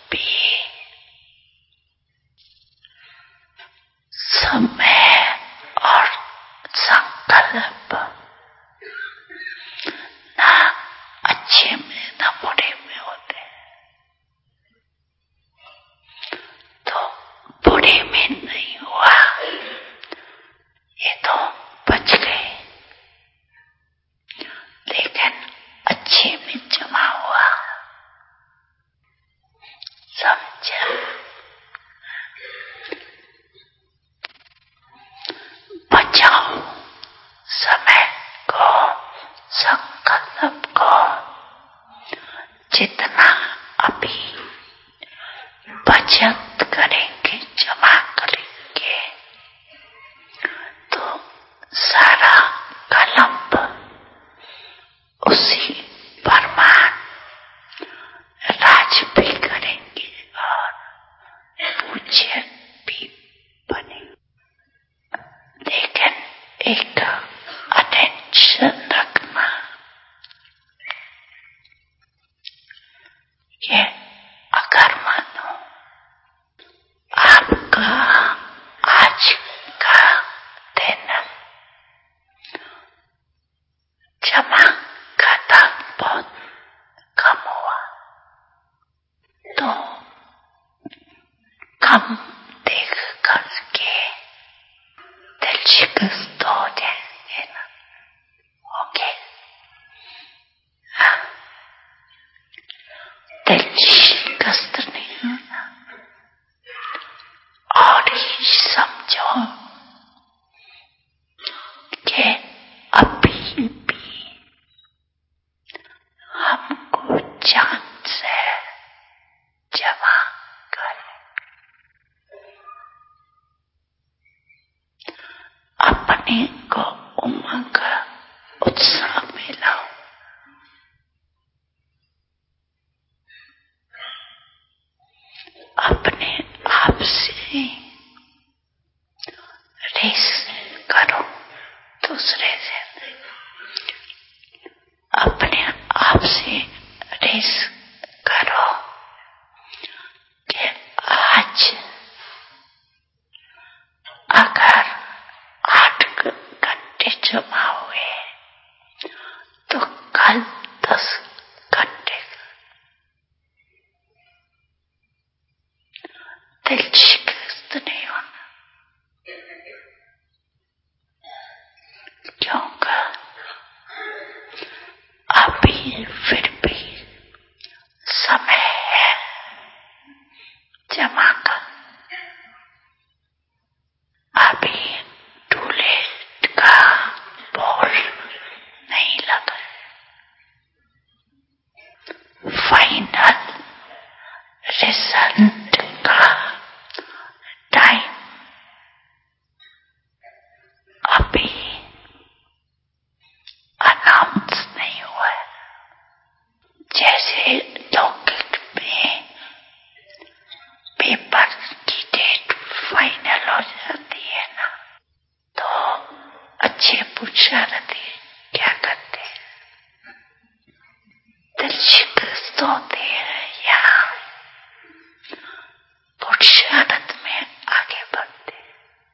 भी समय और संकल्प ना अच्छे में ना बुरे में होते, तो बुरे में नहीं हुआ ये तो बच गए, लेकिन अच्छे में जमा हुआ, समझा? बचाओ समय को, संकल्प को, जितना अभी बचत करेंगे, जमा करेंगे, तो सारा कलंब उसी परमान राज भी करेंगे और पूज्य भी बनेंगे। लेकिन एक अटेंशन रखना, ये अगर मानो आपका आज का दिन जमा खाता बहुत कम हुआ, तो कम देख करके दिल शिकस्त हो जाएंगे ना, ओके? दिल शिकस्त नहीं होना, और ही समझो कि अभी भी हमको चांद से जमा कर अपने को उमंग उत्साह में लाओ। अपने आप से रेस करो, दूसरे से अपने आप से रेस करो कि आज अगर 8 घंटे जमा हुए तो कल 10 घंटे दिल शिकस्त नहीं होना, क्योंकि अभी फिर भी समय है जमा का। अभी टूलेट का बोल नहीं लगा, फाइनल रिजल्ट का टाइम अभी अनाउंस नहीं हुआ है। जैसे लौकिक में पेपर की डेट फाइनल हो जाती है ना, तो अच्छे पुरुषार्थी क्या करते हैं, दिल शिकस्त होते हैं या पुरुषार्थ में आगे बढ़ते हैं।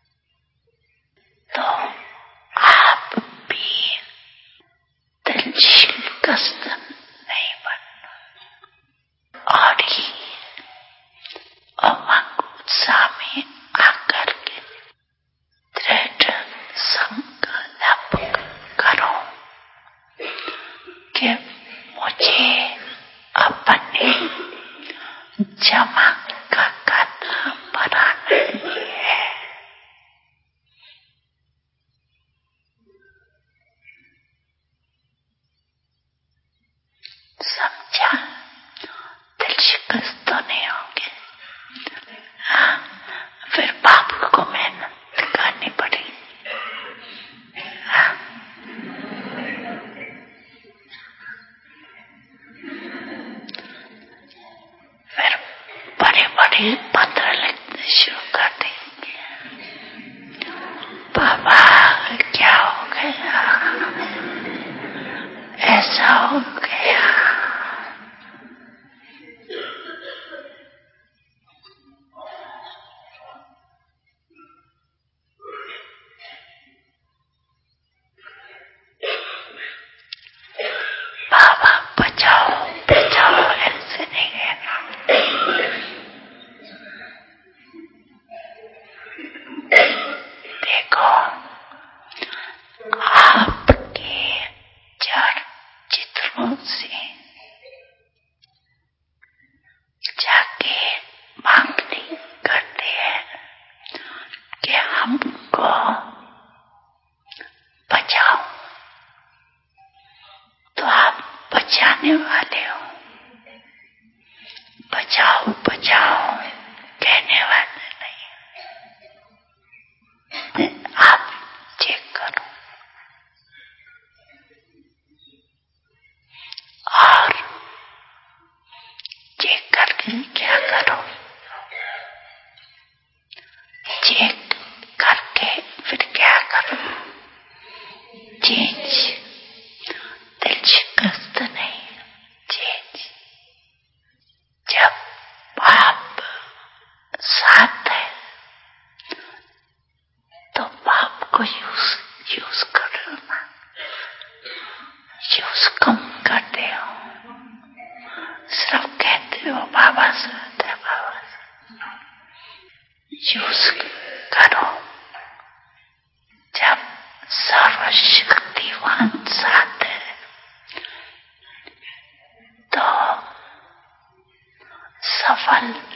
तो आप भी दिल शिकस्त नहीं बनना, और ही उमंग उत्साह में आकर के दृढ़ संकल्प करो कि मुझे अपने जमा का खाता भराना ही है। समझा? दिल शिकस्त तो नहीं होंगे। हाँ, फिर बाबू को मेहनत करनी पड़ेगी। हाँ, फिर बड़े बड़े पत्र लिखने शुरू कर देंगे, बाबा क्या हो गया, ऐसा हो गया। लेकिन क्या करो, चेक करके फिर क्या करूं, चेंज दिल शिकस्त नहीं, चेंज। जब पाप साथ है तो पाप को यूज करो ना, यूज कम करते हो, सिर्फ कहते हो बाबा साथ है, बाबा यूज करो। जब सर्वशक्तिवान साथ है तो सफल